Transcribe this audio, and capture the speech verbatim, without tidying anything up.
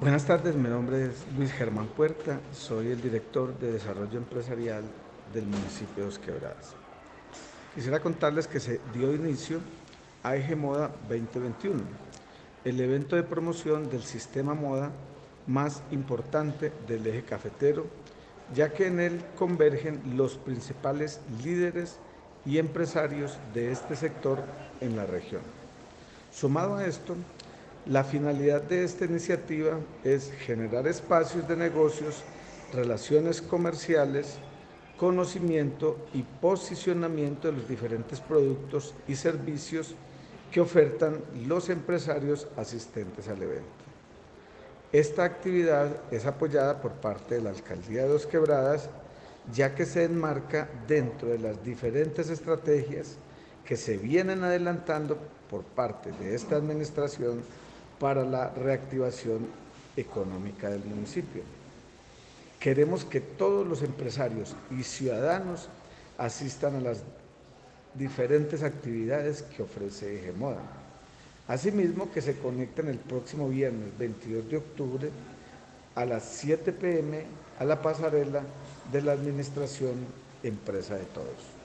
Buenas tardes, mi nombre es Luis Germán Puerta, soy el director de Desarrollo Empresarial del municipio de Dos Quebradas. Quisiera contarles que se dio inicio a Eje Moda veinte veintiuno, el evento de promoción del sistema moda más importante del eje cafetero, ya que en él convergen los principales líderes y empresarios de este sector en la región. Sumado a esto, la finalidad de esta iniciativa es generar espacios de negocios, relaciones comerciales, conocimiento y posicionamiento de los diferentes productos y servicios que ofertan los empresarios asistentes al evento. Esta actividad es apoyada por parte de la Alcaldía de Dos Quebradas, ya que se enmarca dentro de las diferentes estrategias que se vienen adelantando por parte de esta administración para la reactivación económica del municipio. Queremos que todos los empresarios y ciudadanos asistan a las diferentes actividades que ofrece Eje Moda. Asimismo, que se conecten el próximo viernes veintidós de octubre a las siete p m a la pasarela de la Administración Empresa de Todos.